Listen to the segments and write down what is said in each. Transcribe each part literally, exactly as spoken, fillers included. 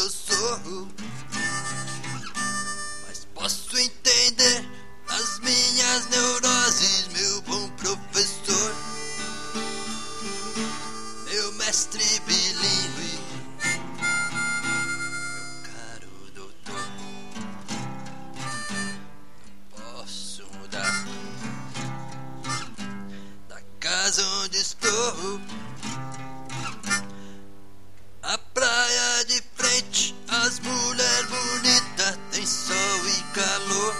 eu sou, mas posso entender as minhas neuroses, meu bom professor, meu mestre bilíngue, meu caro doutor. Não posso mudar da casa onde estou, a praia de frente, as mulheres bonitas, tem sol e calor.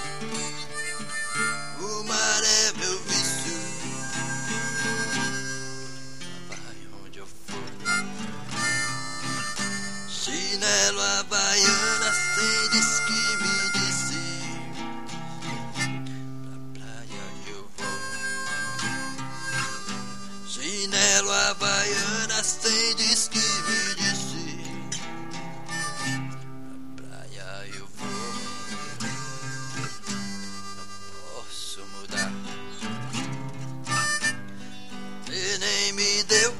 O mar é meu vício, lá vai onde eu for. Chinelo havaiana, sem diz que me disse, pra praia que eu vou. Chinelo havaiana, sem diz que me disse, pra praia eu vou. Não posso mudar, e nem me deu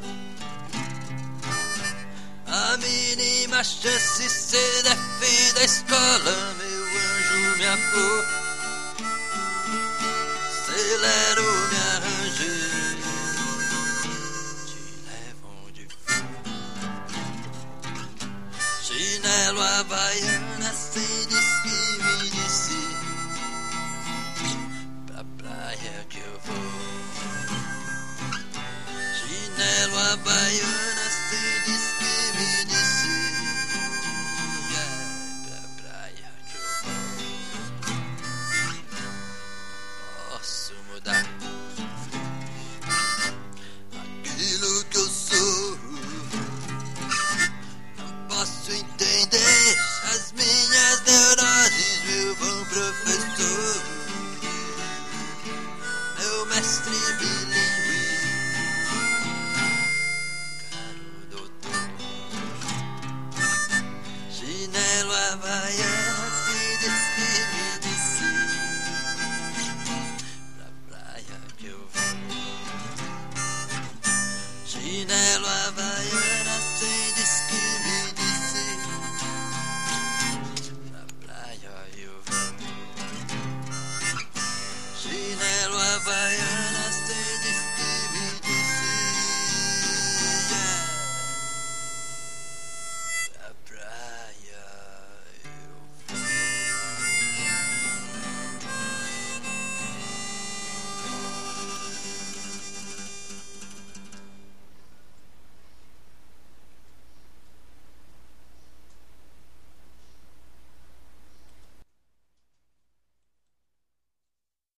a mínima chance. Ser é fim da escola, meu anjo, minha flor. Celero, me arranjei, te levo onde for. Chinelo havaiana, sem diz que me disse, pra praia que eu vou. Chinelo havaiana, sem diz que me disse, é pra praia que eu vou. Posso mudar aquilo que eu sou, não posso entender as minhas neuroses, meu bom professor, meu mestre bilíngue, caro doutor. Chinelo havaiana,